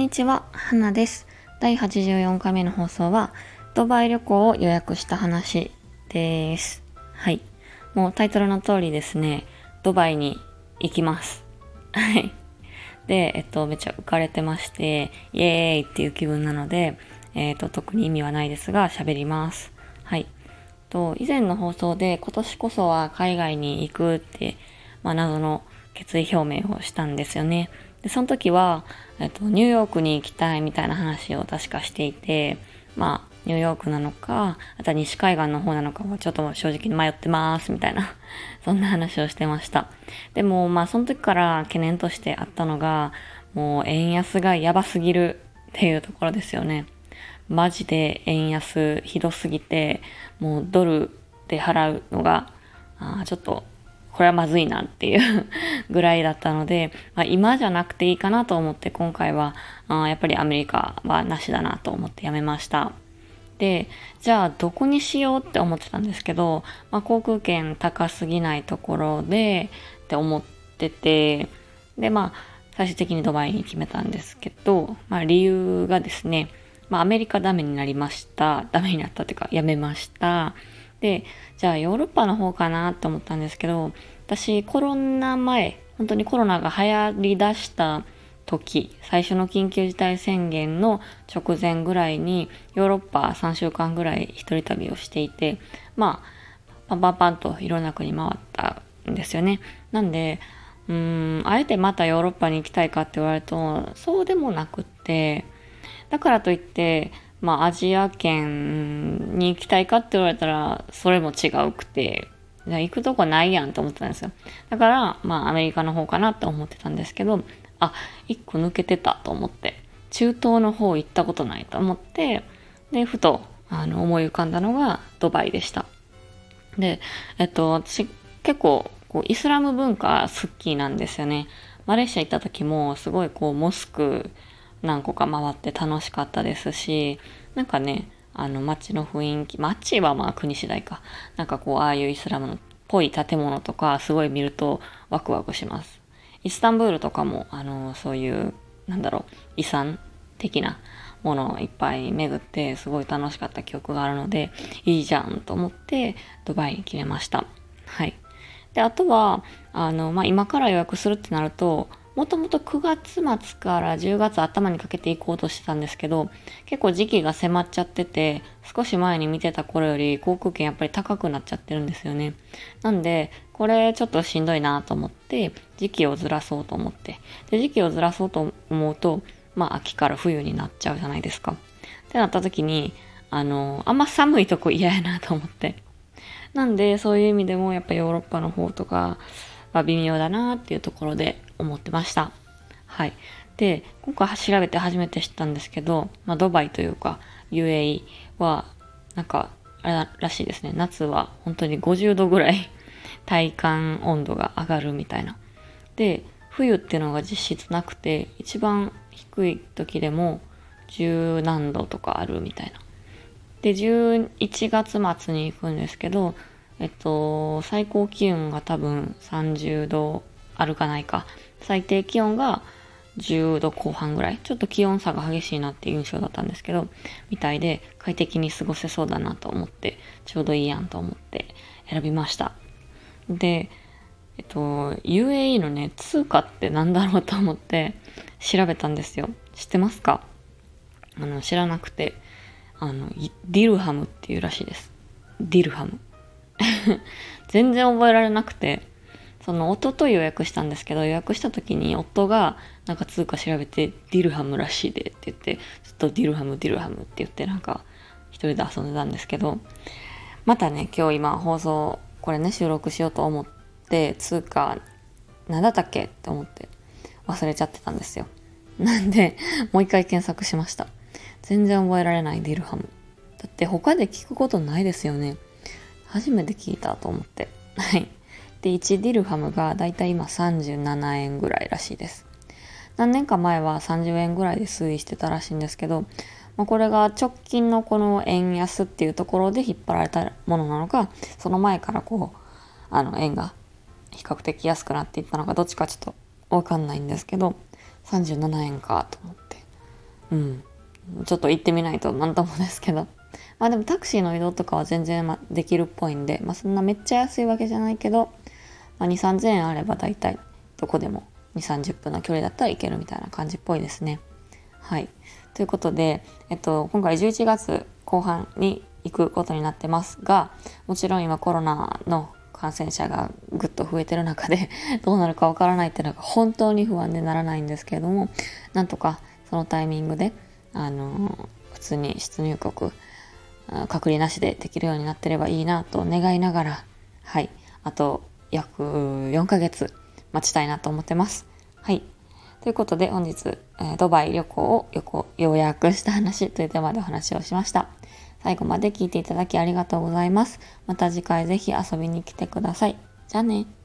にちは、花です。第84回目の放送はドバイ旅行を予約した話です。はい。もうタイトルの通りですね、ドバイに行きます。はい。で、めっちゃ浮かれてまして、イエーイっていう気分なので、特に意味はないですが、喋ります。はい。以前の放送で今年こそは海外に行くって、謎の決意表明をしたんですよね。で、その時は、ニューヨークに行きたいみたいな話を確かしていて、ニューヨークなのか、あとは西海岸の方なのかはちょっと正直迷ってますみたいな、そんな話をしてました。でも、その時から懸念としてあったのが、もう円安がやばすぎるっていうところですよね。マジで円安ひどすぎて、もうドルで払うのが、ちょっと、これはまずいなっていうぐらいだったので、今じゃなくていいかなと思って今回は、やっぱりアメリカはなしだなと思ってやめました。で、じゃあどこにしようって思ってたんですけど、航空券高すぎないところでって思ってて、で、最終的にドバイに決めたんですけど、理由がですね、アメリカダメになりました。ダメになったっていうか、やめました。で、じゃあヨーロッパの方かなと思ったんですけど、私コロナ前、本当にコロナが流行り出した時、最初の緊急事態宣言の直前ぐらいにヨーロッパ3週間ぐらい一人旅をしていて、パンパンパンといろんな国回ったんですよね。なんで、あえてまたヨーロッパに行きたいかって言われると、そうでもなくって、だからといって、アジア圏に行きたいかって言われたら、それも違うくて、じゃあ行くとこないやんと思ってたんですよ。だから、アメリカの方かなと思ってたんですけど、一個抜けてたと思って、中東の方行ったことないと思って、で、ふと、思い浮かんだのがドバイでした。で、私、結構、イスラム文化好きなんですよね。マレーシア行った時も、すごいモスク、何個か回って楽しかったですし、なんかね、街の雰囲気、街は国次第か。ああいうイスラムのっぽい建物とか、すごい見るとワクワクします。イスタンブールとかも、そういう、遺産的なものをいっぱい巡って、すごい楽しかった記憶があるので、いいじゃんと思って、ドバイに決めました。はい。で、あとは、今から予約するってなると、もともと9月末から10月頭にかけて行こうとしてたんですけど、結構時期が迫っちゃってて、少し前に見てた頃より航空券やっぱり高くなっちゃってるんですよね。なんで、これちょっとしんどいなと思って、時期をずらそうと思って。で、時期をずらそうと思うと、秋から冬になっちゃうじゃないですか。ってなった時に、あんま寒いとこ嫌やなと思って。なんで、そういう意味でもやっぱヨーロッパの方とかは微妙だなっていうところで思ってました。はい。で、今回調べて初めて知ったんですけど、ドバイというか UAE は、あれらしいですね。夏は本当に50度ぐらい体感温度が上がるみたいな。で、冬っていうのが実質なくて、一番低い時でも10何度とかあるみたいな。で、11月末に行くんですけど、最高気温が多分30度あるかないか。最低気温が10度後半ぐらい。ちょっと気温差が激しいなっていう印象だったんですけど、みたいで快適に過ごせそうだなと思って、ちょうどいいやんと思って選びました。で、UAE のね、通貨ってなんだろうと思って調べたんですよ。知ってますか？知らなくて、ディルハムっていうらしいです。ディルハム。全然覚えられなくて、夫と予約したんですけど、予約した時に夫が通貨調べてディルハムらしいでって言って、ずっとディルハムって言って一人で遊んでたんですけど、またね、今日今放送、これね、収録しようと思って、通貨、何だったっけって思って忘れちゃってたんですよ。なんで、もう一回検索しました。全然覚えられないディルハム。だって他で聞くことないですよね。初めて聞いたと思って。はい。で、1ディルハムがだいたい今37円ぐらいらしいです。何年か前は30円ぐらいで推移してたらしいんですけど、これが直近のこの円安っていうところで引っ張られたものなのか、その前から円が比較的安くなっていったのか、どっちかちょっとわかんないんですけど、37円かと思って。 ちょっと行ってみないとなんともですけど。まあでもタクシーの移動とかは全然できるっぽいんで、そんなめっちゃ安いわけじゃないけど、2、3000円あればだいたいどこでも2、30分の距離だったら行けるみたいな感じっぽいですね。はい。ということで、今回11月後半に行くことになってますが、もちろん今コロナの感染者がぐっと増えてる中でどうなるかわからないっていうのが本当に不安でならないんですけれども、なんとかそのタイミングで、普通に出入国、隔離なしでできるようになってればいいなと願いながら、はい、あと約4ヶ月待ちたいなと思ってます。はい。ということで本日、ドバイ旅行を予約した話というテーマでお話をしました。最後まで聞いていただきありがとうございます。また次回ぜひ遊びに来てください。じゃあね。